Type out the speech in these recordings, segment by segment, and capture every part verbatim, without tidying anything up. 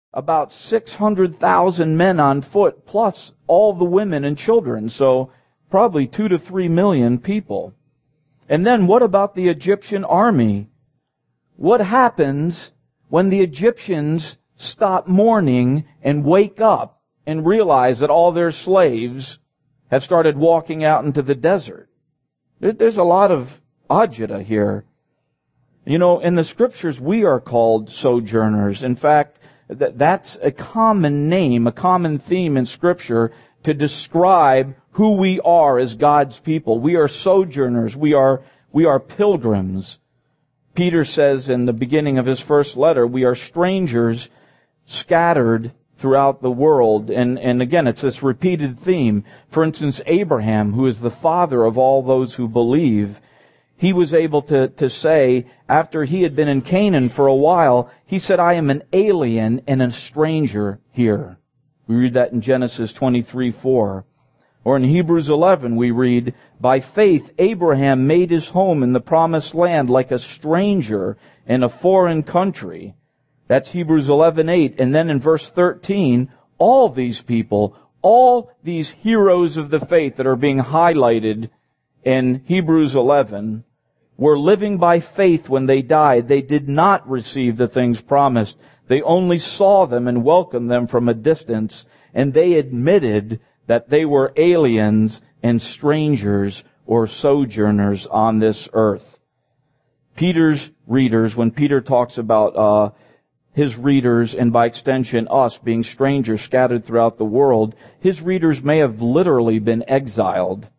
about six hundred thousand men on foot, plus all the women and children. So probably two to three million people. And then what about the Egyptian army? What happens when the Egyptians stop mourning and wake up and realize that all their slaves have started walking out into the desert? There's a lot of agita here. You know, in the scriptures, we are called sojourners. In fact, that's a common name, a common theme in scripture to describe who we are as God's people. We are sojourners. We are, we are pilgrims. Peter says in the beginning of his first letter, we are strangers scattered throughout the world. And, and again, it's this repeated theme. For instance, Abraham, who is the father of all those who believe, he was able to, to say, after he had been in Canaan for a while, he said, I am an alien and a stranger here. We read that in Genesis twenty-three four. Or in Hebrews eleven, we read, by faith, Abraham made his home in the promised land like a stranger in a foreign country. That's Hebrews eleven eight. And then in verse thirteen, all these people, all these heroes of the faith that are being highlighted in Hebrews eleven, were living by faith when they died. They did not receive the things promised. They only saw them and welcomed them from a distance, and they admitted that they were aliens and strangers or sojourners on this earth. Peter's readers, when Peter talks about uh his readers, and by extension us, being strangers scattered throughout the world, his readers may have literally been exiled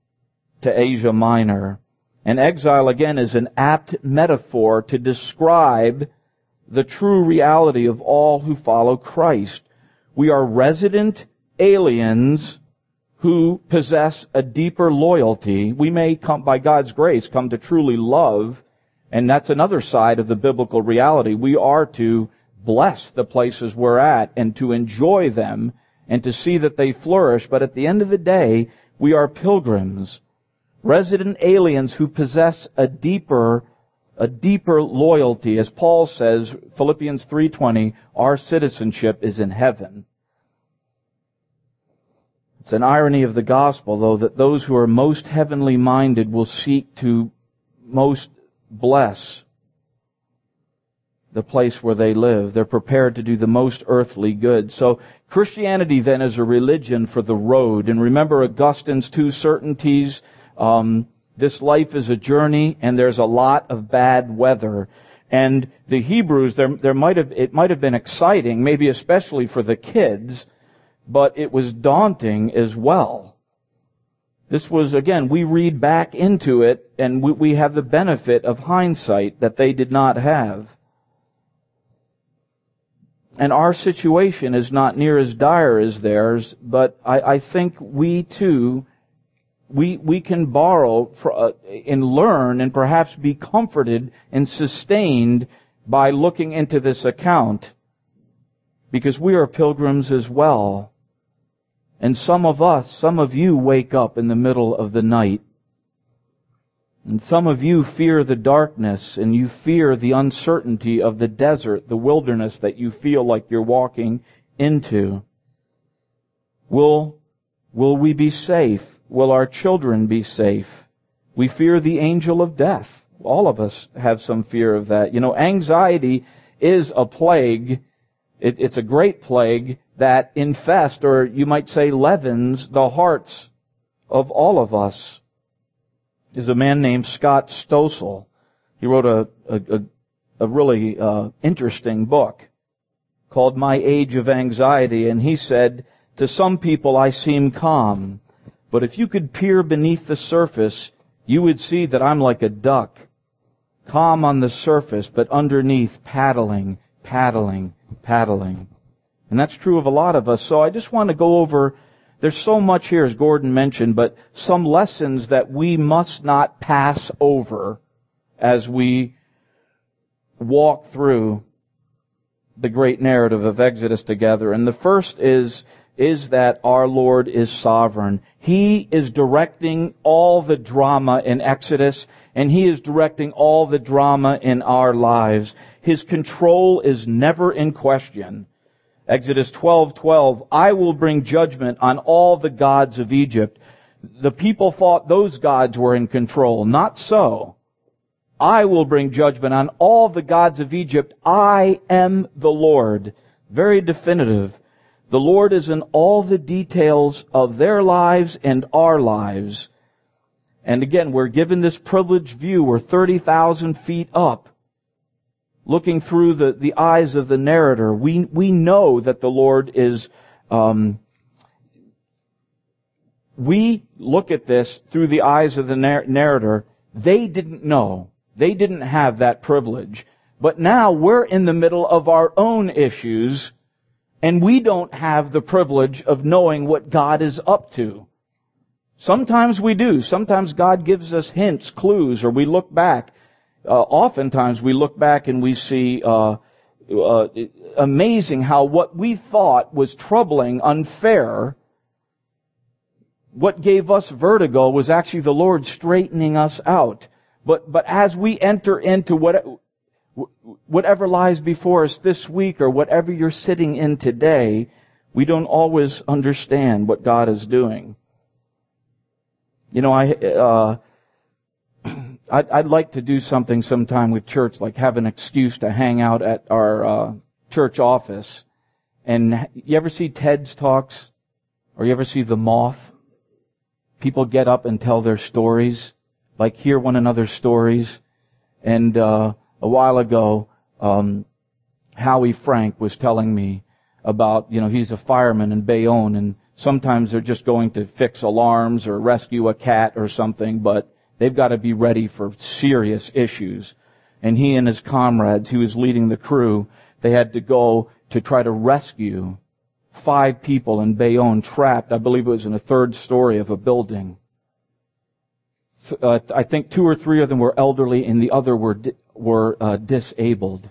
to Asia Minor. And exile, again, is an apt metaphor to describe the true reality of all who follow Christ. We are resident aliens who possess a deeper loyalty. We may come, by God's grace, come to truly love, and that's another side of the biblical reality. We are to bless the places we're at and to enjoy them and to see that they flourish. But at the end of the day, we are pilgrims, resident aliens who possess a deeper, a deeper loyalty. As Paul says, Philippians three twenty, our citizenship is in heaven. It's an irony of the gospel, though, that those who are most heavenly minded will seek to most bless the place where they live. They're prepared to do the most earthly good. So Christianity then is a religion for the road. And remember Augustine's two certainties. Um, this life is a journey, and there's a lot of bad weather. And the Hebrews, there, there might have, it might have been exciting, maybe especially for the kids, but it was daunting as well. This was, again, we read back into it, and we, we have the benefit of hindsight that they did not have. And our situation is not near as dire as theirs, but I, I think we too, we we can borrow for, uh, and learn and perhaps be comforted and sustained by looking into this account, because we are pilgrims as well. And some of us, some of you wake up in the middle of the night. And some of you fear the darkness, and you fear the uncertainty of the desert, the wilderness that you feel like you're walking into. Will, will we be safe? Will our children be safe? We fear the angel of death. All of us have some fear of that. You know, anxiety is a plague. It, it's a great plague that infests, or you might say leavens, the hearts of all of us. Is a man named Scott Stossel. He wrote a a, a really uh, interesting book called My Age of Anxiety, and he said, to some people I seem calm, but if you could peer beneath the surface, you would see that I'm like a duck, calm on the surface, but underneath paddling, paddling, paddling. And that's true of a lot of us. So I just want to go over, there's so much here, as Gordon mentioned, but some lessons that we must not pass over as we walk through the great narrative of Exodus together. And the first is, is that our Lord is sovereign. He is directing all the drama in Exodus, and He is directing all the drama in our lives. His control is never in question. Exodus twelve twelve, I will bring judgment on all the gods of Egypt. The people thought those gods were in control. Not so. I will bring judgment on all the gods of Egypt. I am the Lord. Very definitive. The Lord is in all the details of their lives and our lives. And again, we're given this privileged view. We're thirty thousand feet up, looking through the, the eyes of the narrator. We, we know that the Lord is, um, we look at this through the eyes of the nar- narrator. They didn't know. They didn't have that privilege. But now we're in the middle of our own issues, and we don't have the privilege of knowing what God is up to. Sometimes we do. Sometimes God gives us hints, clues, or we look back. Uh, oftentimes we look back and we see uh, uh, amazing how what we thought was troubling, unfair, what gave us vertigo was actually the Lord straightening us out. But but as we enter into what, whatever lies before us this week or whatever you're sitting in today, we don't always understand what God is doing. You know, I uh, I'd, I'd like to do something sometime with church, like have an excuse to hang out at our uh, church office. And you ever see TED's Talks? Or you ever see The Moth? People get up and tell their stories, like hear one another's stories. And uh, a while ago, um, Howie Frank was telling me about, you know, he's a fireman in Bayonne, and sometimes they're just going to fix alarms or rescue a cat or something, but they've got to be ready for serious issues. And he and his comrades, he was leading the crew, they had to go to try to rescue five people in Bayonne trapped, I believe it was in a third story of a building. Uh, I think two or three of them were elderly and the other were di- were uh, disabled.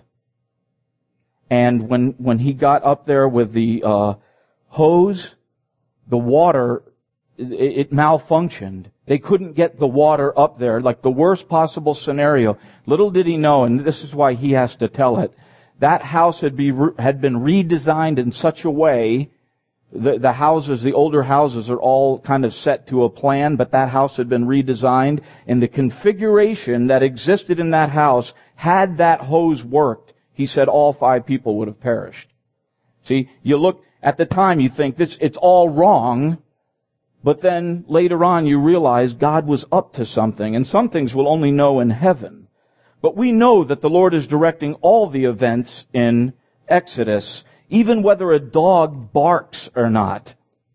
And when when he got up there with the uh, hose, the water, it, it malfunctioned. They couldn't get the water up there, like the worst possible scenario. Little did he know, and this is why he has to tell it, that house had, be, had been redesigned in such a way, the, the houses, the older houses are all kind of set to a plan, but that house had been redesigned, and the configuration that existed in that house, had that hose worked, he said all five people would have perished. See, you look, at the time you think this, it's all wrong, but then later on you realize God was up to something, and some things we'll only know in heaven. But we know that the Lord is directing all the events in Exodus, even whether a dog barks or not.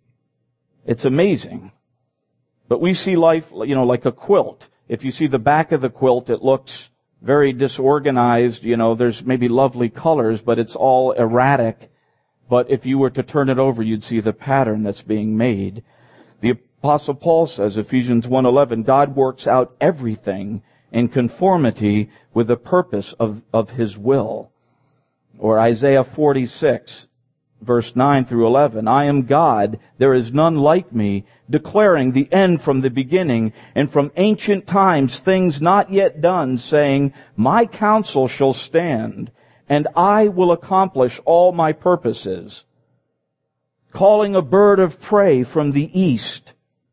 It's amazing. But we see life, you know, like a quilt. If you see the back of the quilt, it looks very disorganized. You know, there's maybe lovely colors, but it's all erratic. But if you were to turn it over, you'd see the pattern that's being made. The Apostle Paul says, Ephesians one eleven, God works out everything in conformity with the purpose of, of His will. Or Isaiah forty-six, verse nine through eleven, I am God, there is none like me, declaring the end from the beginning, and from ancient times things not yet done, saying, my counsel shall stand, and I will accomplish all my purposes. Calling a bird of prey from the east,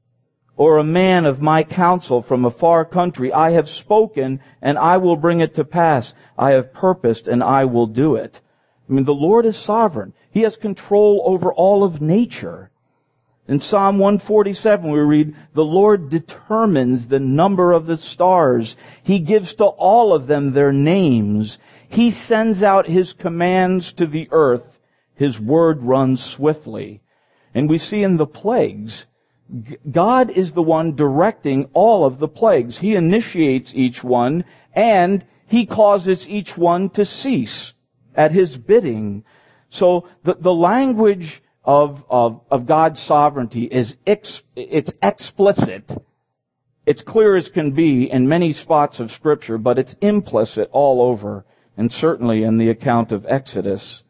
or a man of my counsel from a far country, I have spoken, and I will bring it to pass. I have purposed, and I will do it. I mean, the Lord is sovereign. He has control over all of nature. In Psalm one forty-seven, we read, the Lord determines the number of the stars. He gives to all of them their names. He sends out His commands to the earth. His word runs swiftly. And we see in the plagues, God is the one directing all of the plagues. He initiates each one, and He causes each one to cease at His bidding. So the, the language of, of, of God's sovereignty is ex, it's explicit. It's clear as can be in many spots of Scripture, but it's implicit all over, and certainly in the account of Exodus.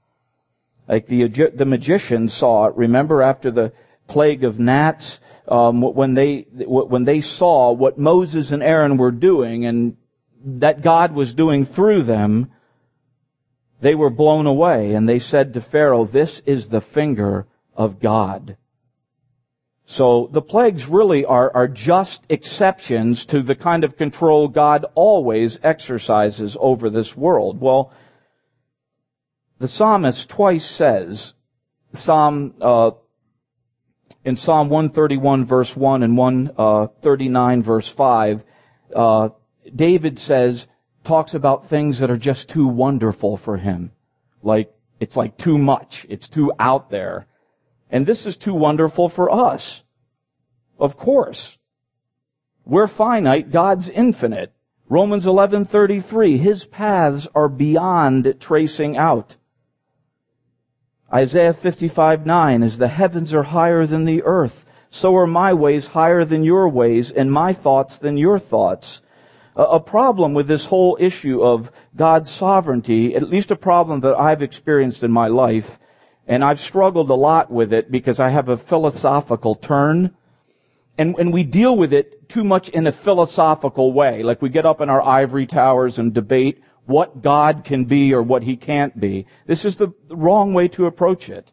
Like the, the magicians saw it, remember after the plague of gnats, um, when they, when they saw what Moses and Aaron were doing and that God was doing through them, they were blown away, and they said to Pharaoh, "This is the finger of God." So the plagues really are, are just exceptions to the kind of control God always exercises over this world. Well, the psalmist twice says, Psalm uh, in Psalm one thirty-one verse one and one thirty-nine verse five, uh, David says, talks about things that are just too wonderful for him. Like, it's like too much. It's too out there. And this is too wonderful for us. Of course. We're finite. God's infinite. Romans eleven thirty-three, His paths are beyond tracing out. Isaiah fifty-five nine, as the heavens are higher than the earth, so are my ways higher than your ways, and my thoughts than your thoughts. A problem with this whole issue of God's sovereignty, at least a problem that I've experienced in my life, and I've struggled a lot with it because I have a philosophical turn, and, and we deal with it too much in a philosophical way. Like we get up in our ivory towers and debate what God can be or what He can't be. This is the wrong way to approach it.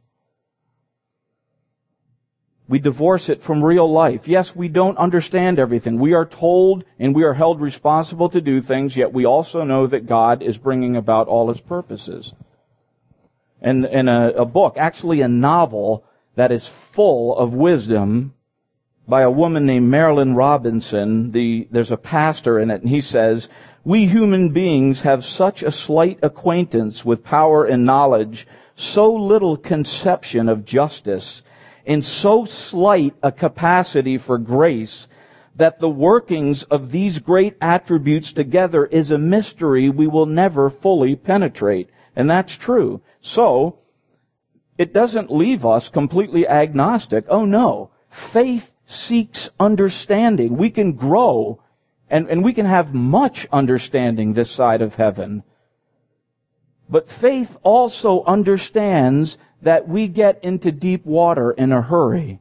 We divorce it from real life. Yes, we don't understand everything. We are told and we are held responsible to do things, yet we also know that God is bringing about all His purposes. And in a, a book, actually a novel that is full of wisdom by a woman named Marilyn Robinson, the, there's a pastor in it, and he says, "We human beings have such a slight acquaintance with power and knowledge, so little conception of justice, and so slight a capacity for grace, that the workings of these great attributes together is a mystery we will never fully penetrate." And that's true. So, it doesn't leave us completely agnostic. Oh no. Faith seeks understanding. We can grow, and, and we can have much understanding this side of heaven. But faith also understands that we get into deep water in a hurry.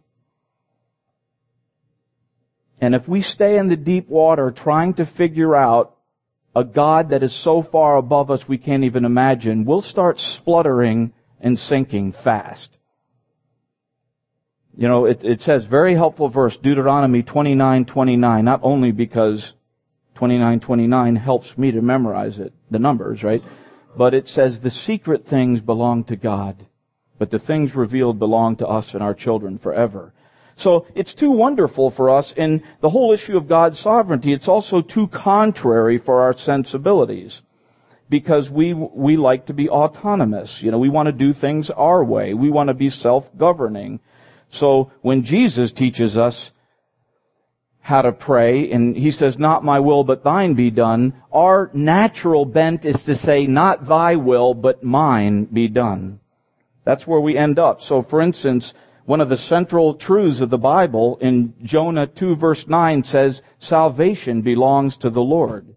And if we stay in the deep water trying to figure out a God that is so far above us we can't even imagine, we'll start spluttering and sinking fast. You know, it, it says, very helpful verse, Deuteronomy twenty-nine twenty-nine, not only because twenty-nine twenty-nine helps me to memorize it, the numbers, right? But it says, the secret things belong to God, but the things revealed belong to us and our children forever. So it's too wonderful for us in the whole issue of God's sovereignty. It's also too contrary for our sensibilities, because we we like to be autonomous. You know, we want to do things our way. We want to be self-governing. So when Jesus teaches us how to pray, and He says, "Not my will, but thine be done," our natural bent is to say, "Not thy will, but mine be done." That's where we end up. So, for instance, one of the central truths of the Bible in Jonah two verse nine says, salvation belongs to the Lord.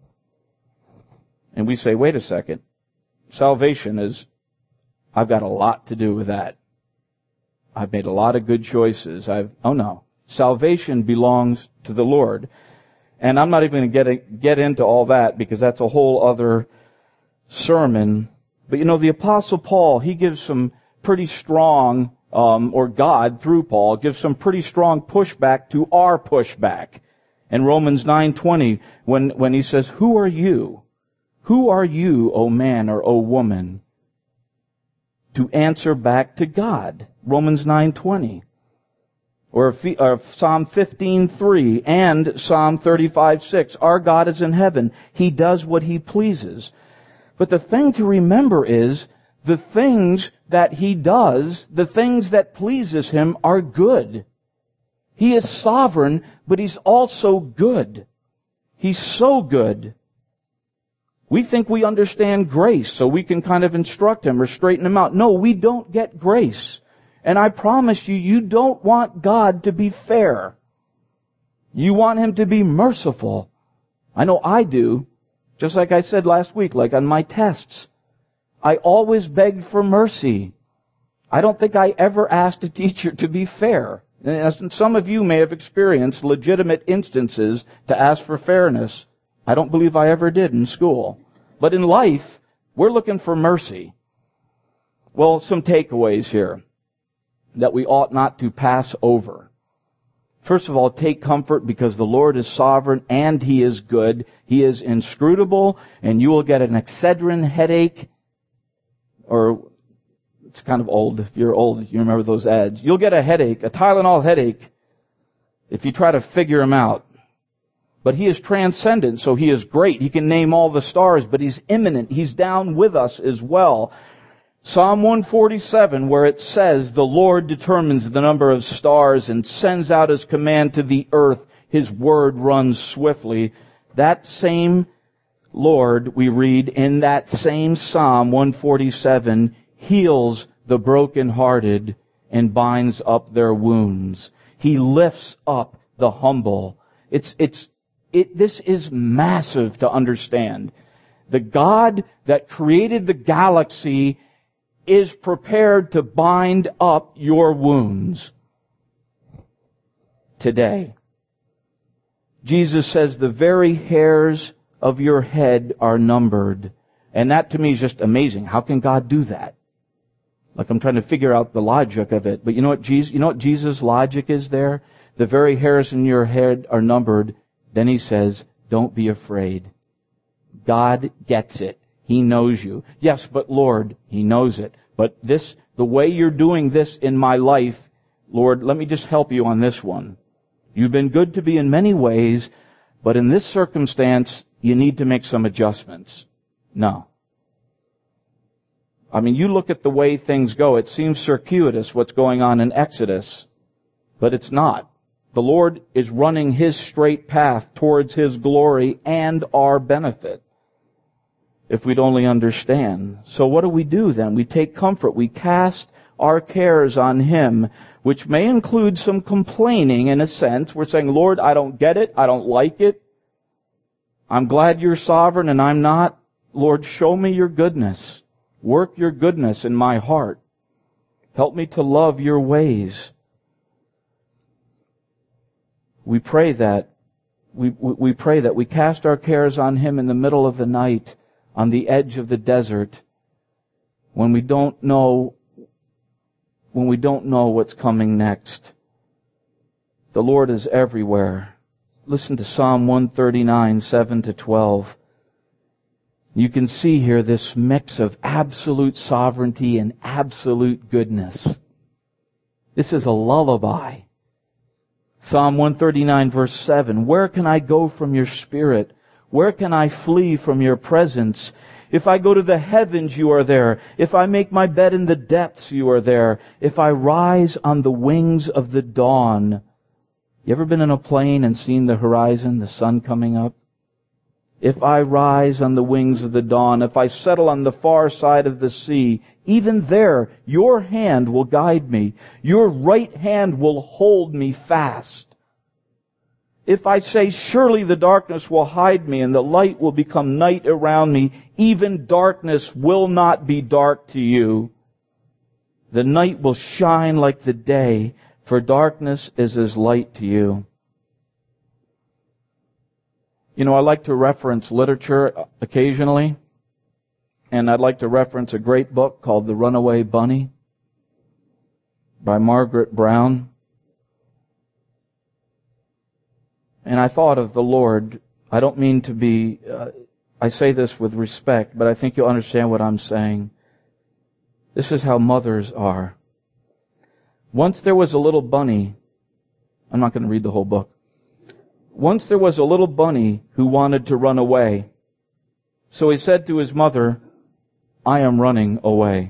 And we say, wait a second. Salvation is, I've got a lot to do with that. I've made a lot of good choices. I've, oh no. Salvation belongs to the Lord. And I'm not even going to get, get into all that because that's a whole other sermon. But you know, the Apostle Paul, he gives some pretty strong Um, or God, through Paul, gives some pretty strong pushback to our pushback. In Romans nine twenty, when, when he says, who are you? Who are you, O man or O woman, to answer back to God? Romans nine twenty. Or, or Psalm fifteen three and Psalm thirty-five six. Our God is in heaven. He does what He pleases. But the thing to remember is, the things that He does, the things that pleases Him, are good. He is sovereign, but He's also good. He's so good. We think we understand grace, so we can kind of instruct Him or straighten Him out. No, we don't get grace. And I promise you, you don't want God to be fair. You want Him to be merciful. I know I do. Just like I said last week, like on my tests. I always begged for mercy. I don't think I ever asked a teacher to be fair. And some of you may have experienced legitimate instances to ask for fairness. I don't believe I ever did in school. But in life, We're looking for mercy. Well, some takeaways here that we ought not to pass over. First of all, take comfort because the Lord is sovereign and He is good. He is inscrutable, and you will get an Excedrin headache, or it's kind of old. If you're old, you remember those ads. You'll get a headache, a Tylenol headache, if you try to figure Him out. But He is transcendent, so He is great. He can name all the stars, but He's immanent. He's down with us as well. Psalm one forty-seven, where it says, the Lord determines the number of stars and sends out His command to the earth. His word runs swiftly. That same Lord, we read in that same Psalm one forty-seven, heals the brokenhearted and binds up their wounds. He lifts up the humble. It's, it's, it, this is massive to understand. The God that created the galaxy is prepared to bind up your wounds today. Jesus says the very hairs of your head are numbered. And that to me is just amazing. How can God do that? Like I'm trying to figure out the logic of it. But you know what Jesus, you know what Jesus' logic is there? The very hairs in your head are numbered. Then He says, don't be afraid. God gets it. He knows you. Yes, but Lord, He knows it. But this, the way you're doing this in my life, Lord, let me just help you on this one. You've been good to me in many ways, but in this circumstance, you need to make some adjustments. No. I mean, you look at the way things go, it seems circuitous what's going on in Exodus, but it's not. The Lord is running His straight path towards His glory and our benefit. If we'd only understand. So what do we do then? We take comfort. We cast our cares on Him, which may include some complaining in a sense. We're saying, Lord, I don't get it. I don't like it. I'm glad You're sovereign and I'm not. Lord, show me Your goodness. Work Your goodness in my heart. Help me to love Your ways. We pray that. We, we, we pray that we cast our cares on Him in the middle of the night, on the edge of the desert, when we don't know, when we don't know what's coming next. The Lord is everywhere. Listen to Psalm one thirty-nine, seven to twelve. You can see here this mix of absolute sovereignty and absolute goodness. This is a lullaby. Psalm one thirty-nine, verse seven, where can I go from Your Spirit? Where can I flee from Your presence? If I go to the heavens, You are there. If I make my bed in the depths, You are there. If I rise on the wings of the dawn. You ever been in a plane and seen the horizon, the sun coming up? If I rise on the wings of the dawn, if I settle on the far side of the sea, even there Your hand will guide me. Your right hand will hold me fast. If I say, surely the darkness will hide me and the light will become night around me, even darkness will not be dark to You. The night will shine like the day, for darkness is as light to You. You know, I like to reference literature occasionally, and I'd like to reference a great book called The Runaway Bunny by Margaret Brown. And I thought of the Lord. I don't mean to be, uh, I say this with respect, but I think you'll understand what I'm saying. This is how mothers are. Once there was a little bunny. I'm not going to read the whole book. Once there was a little bunny who wanted to run away. So he said to his mother, I am running away.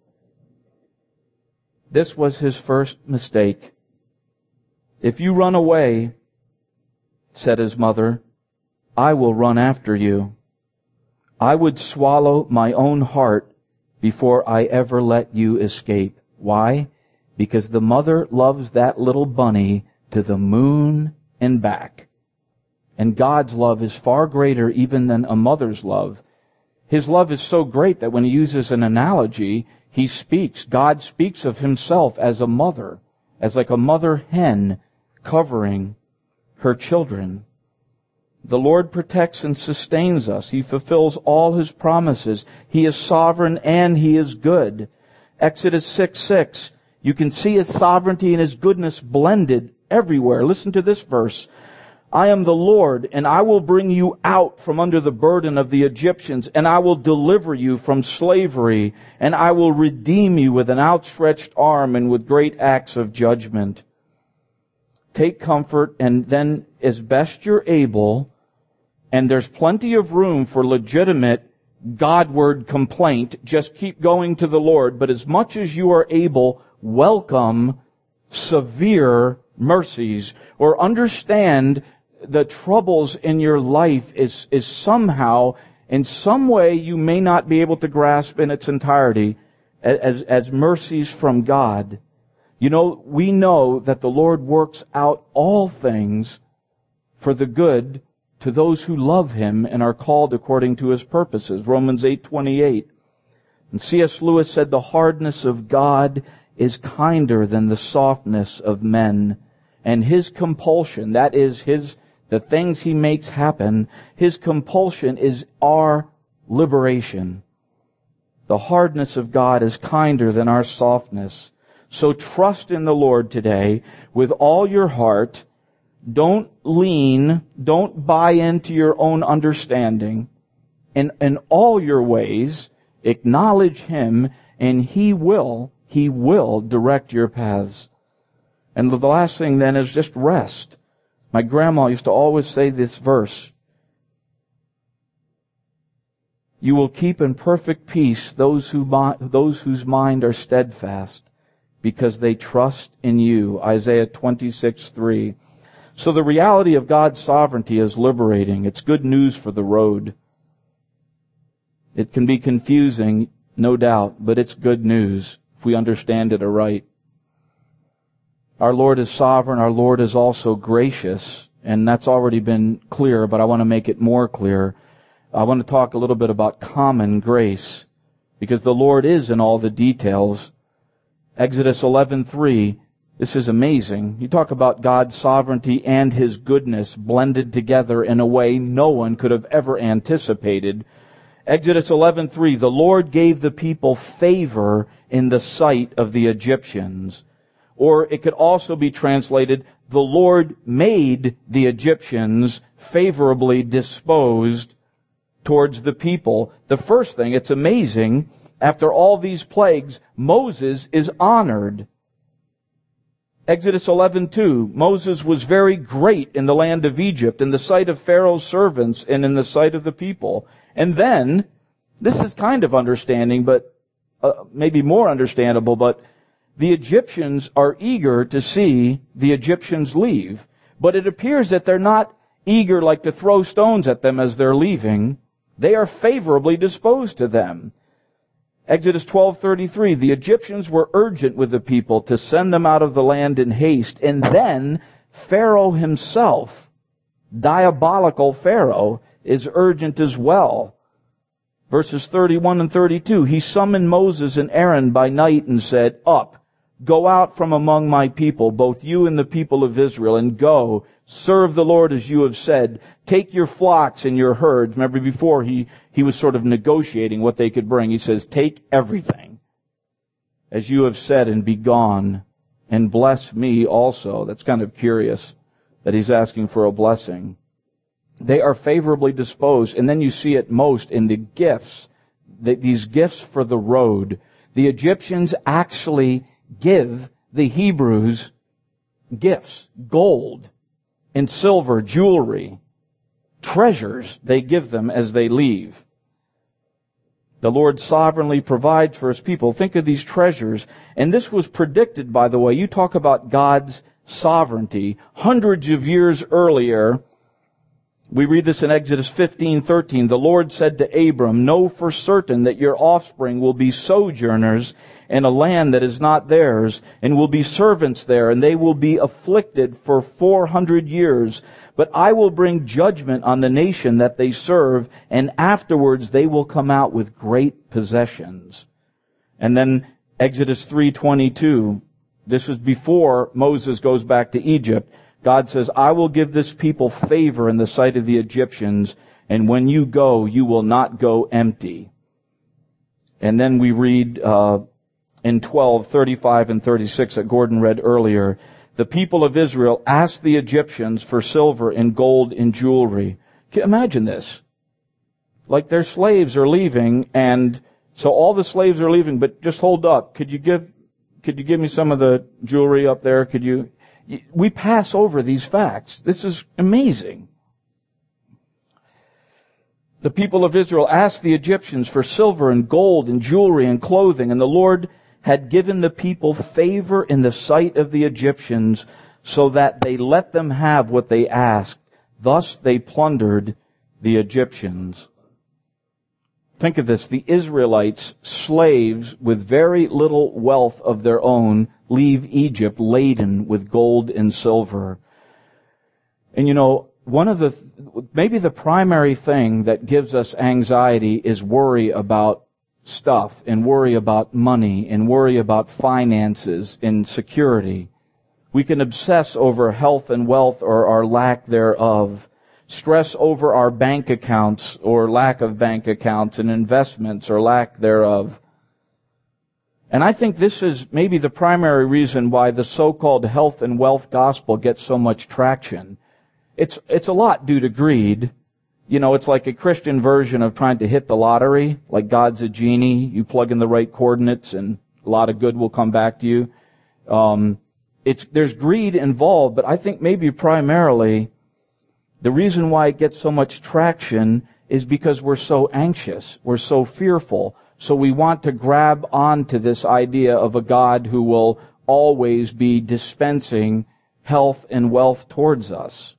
This was his first mistake. If you run away, said his mother, I will run after you. I would swallow my own heart before I ever let you escape. Why? Because the mother loves that little bunny to the moon and back. And God's love is far greater even than a mother's love. His love is so great that when He uses an analogy, He speaks, God speaks of Himself as a mother, as like a mother hen covering her children. The Lord protects and sustains us. He fulfills all His promises. He is sovereign and He is good. Exodus six six, you can see His sovereignty and His goodness blended everywhere. Listen to this verse. I am the Lord, and I will bring you out from under the burden of the Egyptians, and I will deliver you from slavery, and I will redeem you with an outstretched arm and with great acts of judgment. Take comfort, and then as best you're able, and there's plenty of room for legitimate Godward complaint, just keep going to the Lord, but as much as you are able, welcome severe mercies, or understand the troubles in your life is, is somehow, in some way you may not be able to grasp in its entirety, as, as mercies from God. You know, we know that the Lord works out all things for the good to those who love Him and are called according to His purposes. Romans eight twenty-eight. And C S Lewis said, the hardness of God is kinder than the softness of men. And His compulsion, that is His, the things He makes happen, His compulsion is our liberation. The hardness of God is kinder than our softness. So trust in the Lord today with all your heart. Don't lean, don't buy into your own understanding. In, in all your ways, acknowledge Him, and He will, He will direct your paths. And the last thing then is just rest. My grandma used to always say this verse. You will keep in perfect peace those who, those whose mind are steadfast, because they trust in you. Isaiah twenty-six three. So the reality of God's sovereignty is liberating. It's good news for the road. It can be confusing, no doubt, but it's good news if we understand it aright. Our Lord is sovereign. Our Lord is also gracious, and that's already been clear, but I want to make it more clear. I want to talk a little bit about common grace, because the Lord is in all the details. Exodus eleven three, this is amazing. You talk about God's sovereignty and His goodness blended together in a way no one could have ever anticipated. Exodus eleven three, the Lord gave the people favor in the sight of the Egyptians. Or it could also be translated, the Lord made the Egyptians favorably disposed towards the people. The first thing, it's amazing, after all these plagues, Moses is honored. Exodus eleven two, Moses was very great in the land of Egypt, in the sight of Pharaoh's servants, and in the sight of the people. And then, this is kind of understanding, but uh, maybe more understandable, but the Egyptians are eager to see the Egyptians leave. But it appears that they're not eager like to throw stones at them as they're leaving. They are favorably disposed to them. Exodus twelve thirty-three, the Egyptians were urgent with the people to send them out of the land in haste. And then Pharaoh himself, diabolical Pharaoh, is urgent as well. Verses thirty-one and thirty-two, he summoned Moses and Aaron by night and said, Up, go out from among my people, both you and the people of Israel, and go, serve the Lord as you have said. Take your flocks and your herds. Remember before he, he was sort of negotiating what they could bring. He says, take everything as you have said and be gone, and bless me also. That's kind of curious that he's asking for a blessing. They are favorably disposed, and then you see it most in the gifts, the, these gifts for the road. The Egyptians actually give the Hebrews gifts, gold and silver, jewelry, treasures they give them as they leave. The Lord sovereignly provides for His people. Think of these treasures. And this was predicted, by the way. You talk about God's sovereignty. Hundreds of years earlier, we read this in Exodus fifteen thirteen. The Lord said to Abram, know for certain that your offspring will be sojourners in a land that is not theirs, and will be servants there, and they will be afflicted for four hundred years. But I will bring judgment on the nation that they serve, and afterwards they will come out with great possessions. And then Exodus three twenty-two. This was before Moses goes back to Egypt. God says, I will give this people favor in the sight of the Egyptians, and when you go, you will not go empty. And then we read uh, in twelve, thirty-five and thirty-six that Gordon read earlier, the people of Israel asked the Egyptians for silver and gold and jewelry. Can you imagine this? Like their slaves are leaving, and so all the slaves are leaving, but just hold up. Could you give, could you give me some of the jewelry up there? Could you? We pass over these facts. This is amazing. The people of Israel asked the Egyptians for silver and gold and jewelry and clothing, and the Lord had given the people favor in the sight of the Egyptians, so that they let them have what they asked. Thus they plundered the Egyptians. Think of this. The Israelites, slaves with very little wealth of their own, leave Egypt laden with gold and silver. And you know, one of the, maybe the primary thing that gives us anxiety is worry about stuff, and worry about money, and worry about finances and security. We can obsess over health and wealth or our lack thereof, stress over our bank accounts or lack of bank accounts, and investments or lack thereof. And I think this is maybe the primary reason why the so-called health and wealth gospel gets so much traction. It's, it's a lot due to greed. You know, it's like a Christian version of trying to hit the lottery, like God's a genie. You plug in the right coordinates and a lot of good will come back to you. Um, it's, there's greed involved, but I think maybe primarily the reason why it gets so much traction is because we're so anxious. We're so fearful. So we want to grab onto this idea of a God who will always be dispensing health and wealth towards us.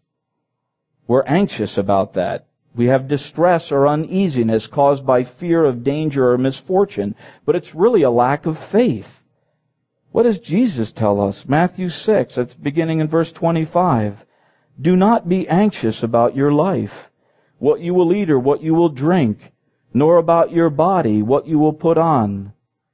We're anxious about that. We have distress or uneasiness caused by fear of danger or misfortune, but it's really a lack of faith. What does Jesus tell us? Matthew six, that's beginning in verse twenty-five. Do not be anxious about your life, what you will eat or what you will drink, nor about your body, what you will put on.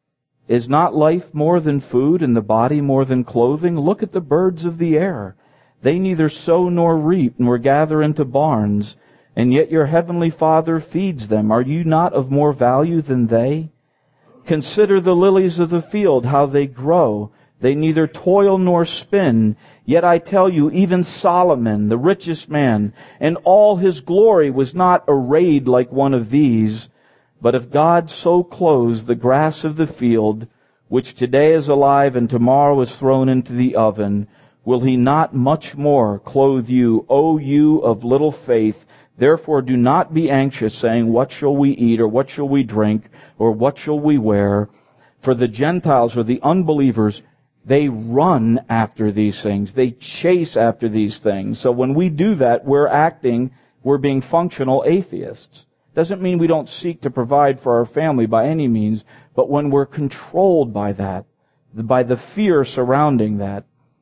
Is not life more than food, and the body more than clothing? Look at the birds of the air. They neither sow nor reap, nor gather into barns, and yet your heavenly Father feeds them. Are you not of more value than they? Consider the lilies of the field, how they grow. They neither toil nor spin. Yet I tell you, even Solomon, the richest man, in all his glory was not arrayed like one of these. But if God so clothes the grass of the field, which today is alive and tomorrow is thrown into the oven, will he not much more clothe you, O you of little faith? Therefore do not be anxious, saying, what shall we eat, or what shall we drink, or what shall we wear? For the Gentiles, or the unbelievers, they run after these things. They chase after these things. So when we do that, we're acting, we're being functional atheists. Doesn't mean we don't seek to provide for our family by any means, but when we're controlled by that, by the fear surrounding that.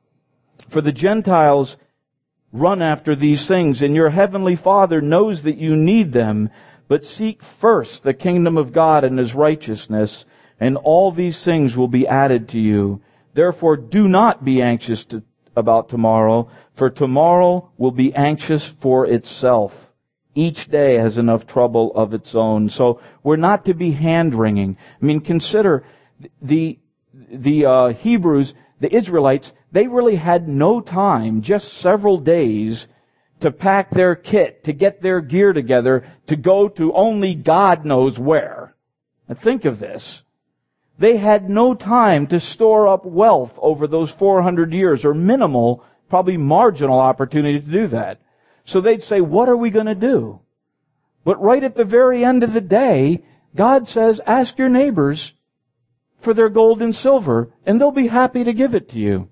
For the Gentiles run after these things, and your heavenly Father knows that you need them, but seek first the kingdom of God and his righteousness, and all these things will be added to you. Therefore do not be anxious to, about tomorrow, for tomorrow will be anxious for itself. Each day has enough trouble of its own. So we're not to be hand-wringing. I mean, consider the, the uh, Hebrews, the Israelites, they really had no time, just several days, to pack their kit, to get their gear together, to go to only God knows where. Now think of this. They had no time to store up wealth over those four hundred years, or minimal, probably marginal opportunity to do that. So they'd say, what are we going to do? But right at the very end of the day, God says, ask your neighbors for their gold and silver, and they'll be happy to give it to you.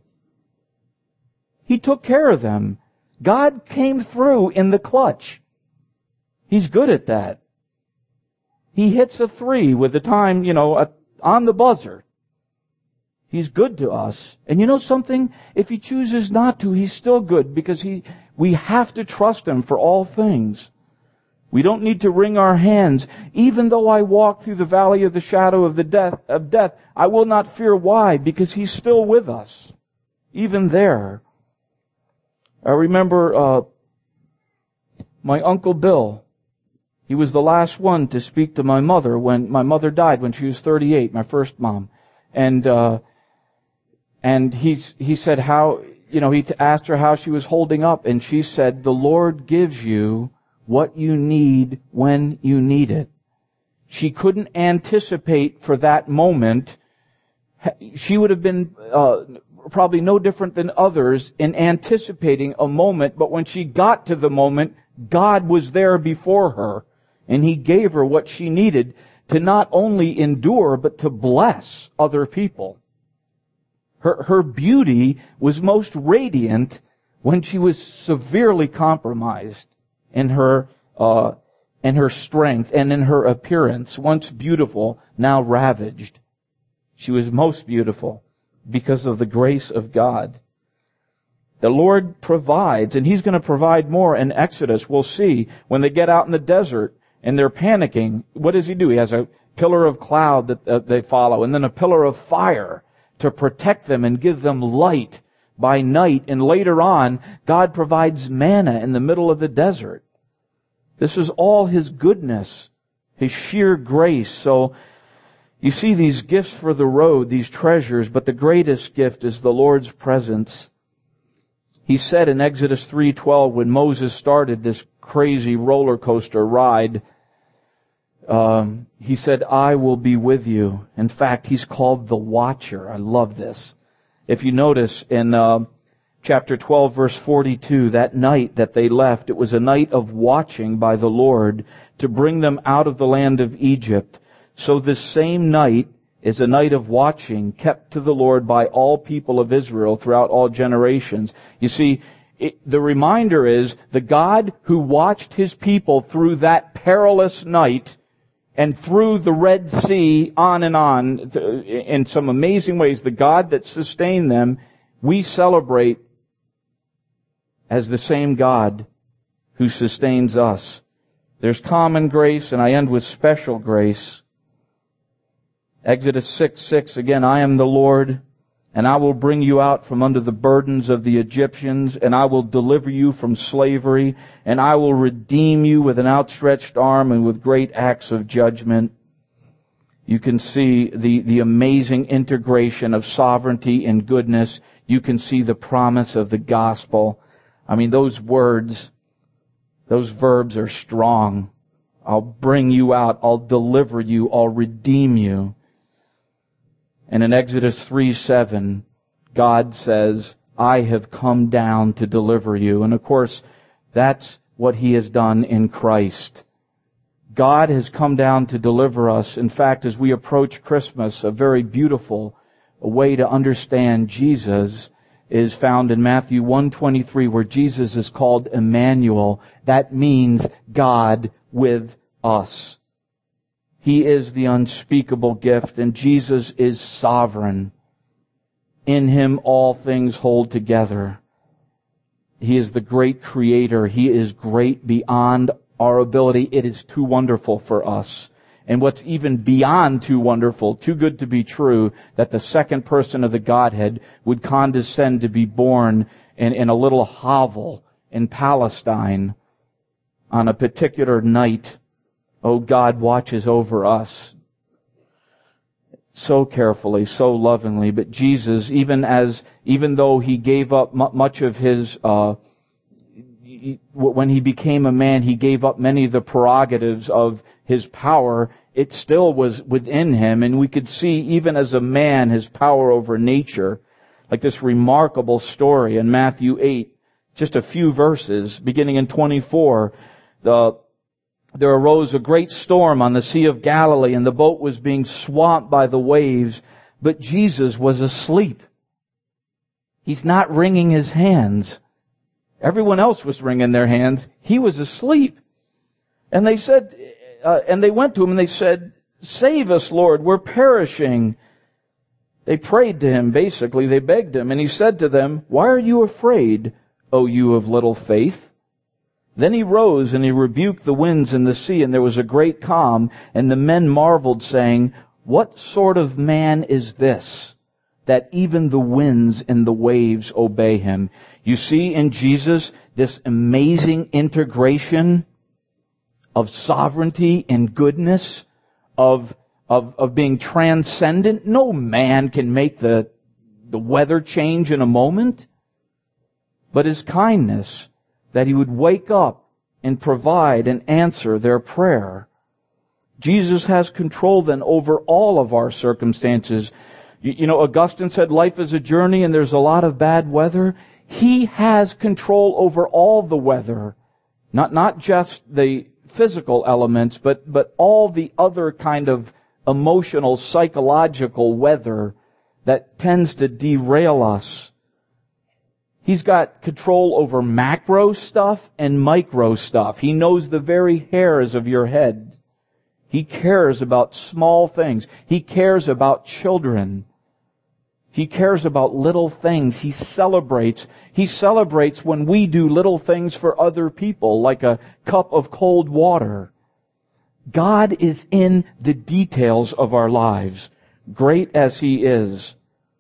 He took care of them. God came through in the clutch. He's good at that. He hits a three with the time, you know, a, on the buzzer. He's good to us. And you know something? If he chooses not to, he's still good, because he, we have to trust him for all things. We don't need to wring our hands. Even though I walk through the valley of the shadow of the death, of death, I will not fear. Why? Because he's still with us. Even there. I remember uh my Uncle Bill. He was the last one to speak to my mother when my mother died when she was thirty-eight, my first mom. And uh and he's he said how, you know, he asked her how she was holding up, and she said, "The Lord gives you what you need when you need it." She couldn't anticipate for that moment. She would have been uh probably no different than others in anticipating a moment, but when she got to the moment, God was there before her, and He gave her what she needed to not only endure, but to bless other people. Her, her beauty was most radiant when she was severely compromised in her, uh, in her strength and in her appearance. Once beautiful, now ravaged. She was most beautiful because of the grace of God. The Lord provides, and He's going to provide more in Exodus. We'll see when they get out in the desert and they're panicking. What does He do? He has a pillar of cloud that uh, they follow, and then a pillar of fire to protect them and give them light by night. And later on, God provides manna in the middle of the desert. This is all His goodness, His sheer grace. So you see these gifts for the road, these treasures, but the greatest gift is the Lord's presence. He said in Exodus three twelve, when Moses started this crazy roller coaster ride, um, he said, "I will be with you." In fact, He's called the Watcher. I love this. If you notice in uh, chapter twelve, verse forty-two, that night that they left, it was a night of watching by the Lord to bring them out of the land of Egypt. So this same night is a night of watching kept to the Lord by all people of Israel throughout all generations. You see, it, the reminder is the God who watched His people through that perilous night and through the Red Sea, on and on, in some amazing ways, the God that sustained them, we celebrate as the same God who sustains us. There's common grace, and I end with special grace. Exodus six six, again, "I am the Lord, and I will bring you out from under the burdens of the Egyptians, and I will deliver you from slavery, and I will redeem you with an outstretched arm and with great acts of judgment." You can see the, the amazing integration of sovereignty and goodness. You can see the promise of the gospel. I mean, those words, those verbs are strong. I'll bring you out. I'll deliver you. I'll redeem you. And in Exodus three seven, God says, "I have come down to deliver you." And of course, that's what He has done in Christ. God has come down to deliver us. In fact, as we approach Christmas, a very beautiful way to understand Jesus is found in Matthew one twenty-three, where Jesus is called Emmanuel. That means God with us. He is the unspeakable gift, and Jesus is sovereign. In Him all things hold together. He is the great creator. He is great beyond our ability. It is too wonderful for us. And what's even beyond too wonderful, too good to be true, that the second person of the Godhead would condescend to be born in, in a little hovel in Palestine on a particular night. Oh, God watches over us so carefully, so lovingly. But Jesus, even as, even though He gave up m- much of His, uh, he, when He became a man, He gave up many of the prerogatives of His power. It still was within Him, and we could see, even as a man, His power over nature. Like this remarkable story in Matthew eight, just a few verses, beginning in twenty-four, the There arose a great storm on the Sea of Galilee, and the boat was being swamped by the waves, but Jesus was asleep. He's not wringing His hands. Everyone else was wringing their hands. He was asleep. And they said, uh, and they went to Him and they said, "Save us, Lord, we're perishing." They prayed to Him, basically. They begged Him. And He said to them, "Why are you afraid, O you of little faith?" Then He rose and He rebuked the winds and the sea, and there was a great calm. And the men marveled, saying, "What sort of man is this, that even the winds and the waves obey him. You see in Jesus this amazing integration of sovereignty and goodness, of, of, of being transcendent. No man can make the, the weather change in a moment, but his kindness, that he would wake up and provide and answer their prayer. Jesus has control then over all of our circumstances. You, you know, Augustine said life is a journey and there's a lot of bad weather. He has control over all the weather. Not, not just the physical elements, but, but all the other kind of emotional, psychological weather that tends to derail us. He's got control over macro stuff and micro stuff. He knows the very hairs of your head. He cares about small things. He cares about children. He cares about little things. He celebrates. He celebrates when we do little things for other people, like a cup of cold water. God is in the details of our lives, great as He is.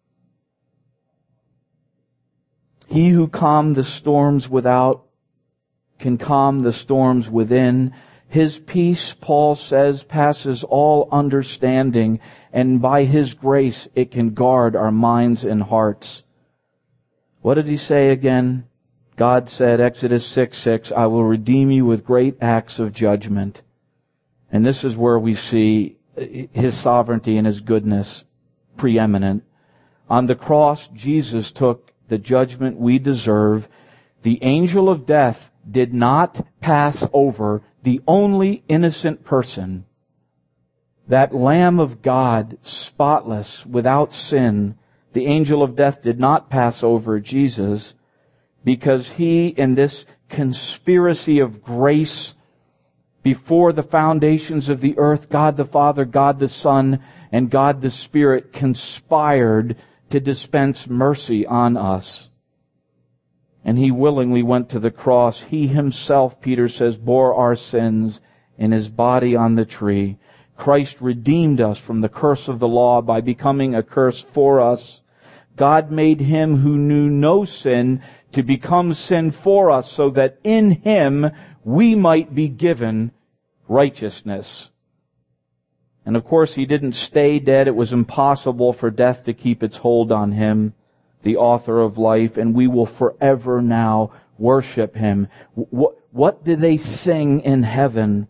He who calmed the storms without can calm the storms within. His peace, Paul says, passes all understanding, and by His grace it can guard our minds and hearts. What did He say again? God said, Exodus six six, I will redeem you with great acts of judgment. And this is where we see His sovereignty and His goodness preeminent. On the cross, Jesus took the judgment we deserve. The angel of death did not pass over the only innocent person. That Lamb of God, spotless, without sin, the angel of death did not pass over Jesus, because He, in this conspiracy of grace, before the foundations of the earth, God the Father, God the Son, and God the Spirit conspired to dispense mercy on us. And He willingly went to the cross. He Himself, Peter says, bore our sins in His body on the tree. Christ redeemed us from the curse of the law by becoming a curse for us. God made Him who knew no sin to become sin for us, so that in Him we might be given righteousness. And of course, He didn't stay dead. It was impossible for death to keep its hold on Him, the author of life, and we will forever now worship Him. What, what do they sing in heaven?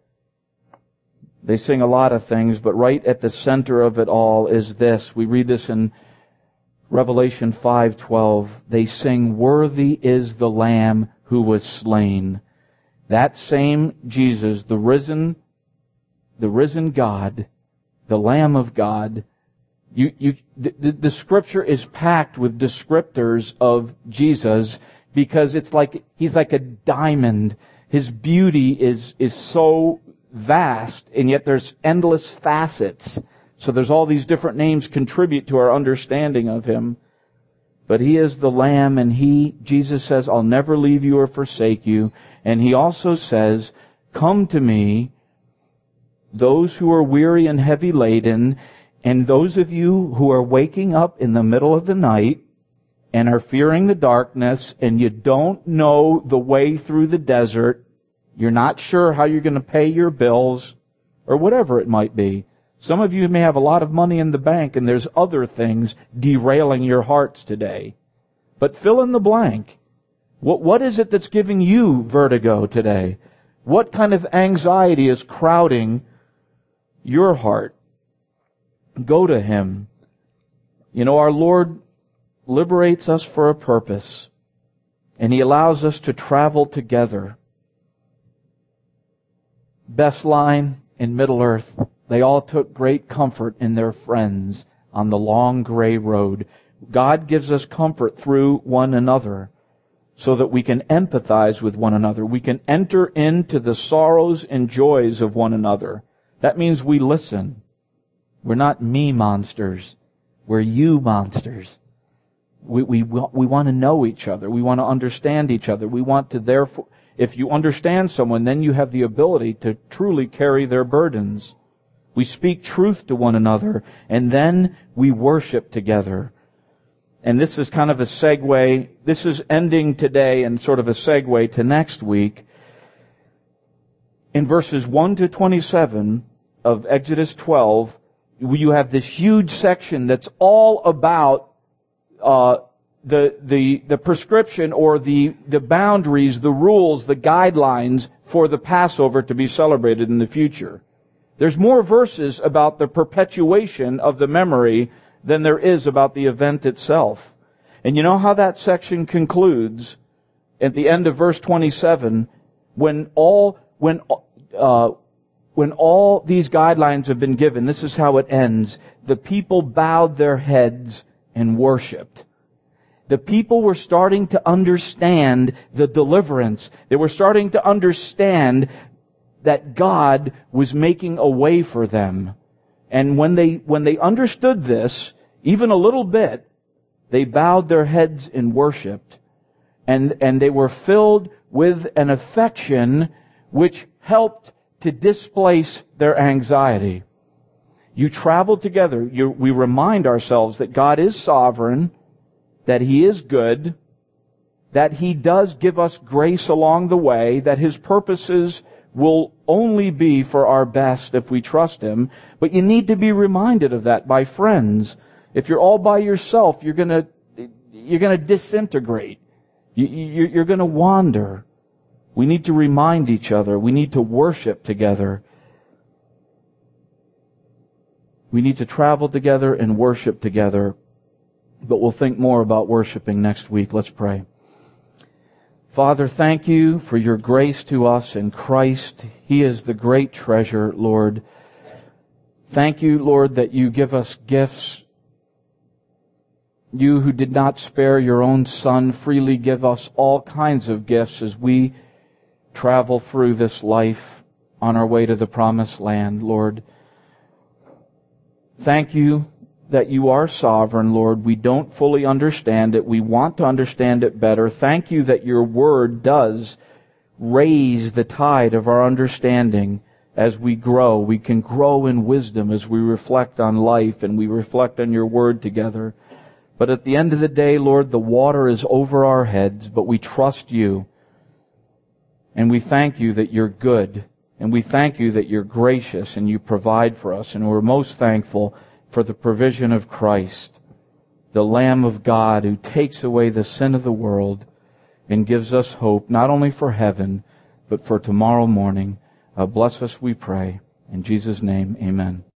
They sing a lot of things, but right at the center of it all is this. We read this in Revelation five twelve. They sing, worthy is the Lamb who was slain. That same Jesus, the risen, the risen God, the Lamb of God. You, you, the, the scripture is packed with descriptors of Jesus, because it's like, He's like a diamond. His beauty is, is so vast, and yet there's endless facets. So there's all these different names contribute to our understanding of Him. But He is the Lamb, and He, Jesus says, I'll never leave you or forsake you. And He also says, come to me, those who are weary and heavy laden, and those of you who are waking up in the middle of the night and are fearing the darkness, and you don't know the way through the desert, you're not sure how you're going to pay your bills, or whatever it might be. Some of you may have a lot of money in the bank, and there's other things derailing your hearts today. But fill in the blank. What, what is it that's giving you vertigo today? What kind of anxiety is crowding your heart? Go to Him. You know, our Lord liberates us for a purpose, and He allows us to travel together. Best Line and Middle Earth, they all took great comfort in their friends on the long gray road. God gives us comfort through one another so that we can empathize with one another. We can enter into the sorrows and joys of one another. That means we listen. We're not me monsters. We're you monsters. We, we, we want to know each other. We want to understand each other. We want to therefore, if you understand someone, then you have the ability to truly carry their burdens. We speak truth to one another, and then we worship together. And this is kind of a segue. This is ending today and sort of a segue to next week. In verses one to twenty-seven of Exodus twelve, you have this huge section that's all about uh the the the prescription or the the boundaries, the rules, the guidelines for the Passover to be celebrated in the future. There's more verses about the perpetuation of the memory than there is about the event itself. And you know how that section concludes at the end of verse twenty-seven, when all when uh when all these guidelines have been given, this is how it ends. The people bowed their heads and worshiped. The people were starting to understand the deliverance. They were starting to understand that God was making a way for them. And when they, when they understood this, even a little bit, they bowed their heads and worshiped. And, and they were filled with an affection which helped to displace their anxiety. You travel together. You, we remind ourselves that God is sovereign, that He is good, that He does give us grace along the way, that His purposes will only be for our best if we trust Him. But you need to be reminded of that by friends. If you're all by yourself, you're gonna, you're gonna disintegrate. You, you, you're gonna wander. We need to remind each other. We need to worship together. We need to travel together and worship together. But we'll think more about worshiping next week. Let's pray. Father, thank you for your grace to us in Christ. He is the great treasure, Lord. Thank you, Lord, that you give us gifts. You who did not spare your own Son freely give us all kinds of gifts as we travel through this life on our way to the promised land, Lord. Thank you that you are sovereign, Lord. We don't fully understand it. We want to understand it better. Thank you that your word does raise the tide of our understanding as we grow. We can grow in wisdom as we reflect on life and we reflect on your word together. But at the end of the day, Lord, the water is over our heads, but we trust you. And we thank you that you're good. And we thank you that you're gracious and you provide for us. And we're most thankful for the provision of Christ, the Lamb of God who takes away the sin of the world and gives us hope, not only for heaven, but for tomorrow morning. Uh, bless us, we pray. In Jesus' name, amen.